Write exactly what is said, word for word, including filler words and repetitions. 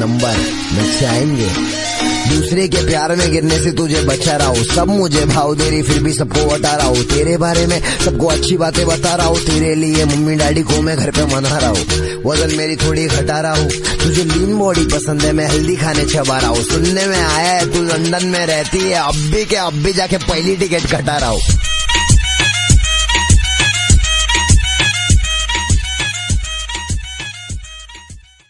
Number नचाएंगे। दूसरे के प्यार में गिरने से तुझे बचा रहा हूँ, सब मुझे भाव दे रही फिर भी सबको बता रहा हूँ। तेरे बारे में सबको अच्छी बातें बता रहा हूँ, तेरे लिए मम्मी डैडी को मैं घर पे मना रहा हूँ। वजन मेरी थोड़ी घटा रहा हूँ, तुझे लीन बॉडी पसंद है, मैं हेल्दी खाने चबा रहा हूँ। सुनने में आया है तू लंदन में रहती है, अब भी के अब भी जाके पहली टिकट कटा रहा हूँ।